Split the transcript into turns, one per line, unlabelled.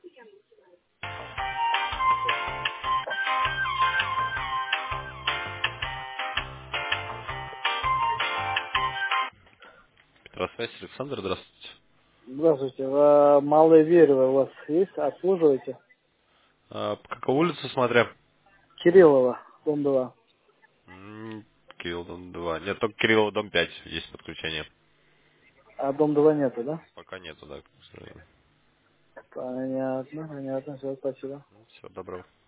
Петросвязь, Александр, здравствуйте.
Здравствуйте. Малые Верево у вас есть? Обслуживаете?
По какой улице смотря?
Кириллова, дом 2.
Кирилл, дом 2. Нет, только Кирилл, дом 5 есть подключение.
А дом 2 нету, да?
Пока нету, да, к сожалению.
Понятно, понятно. Все, спасибо.
Всего доброго.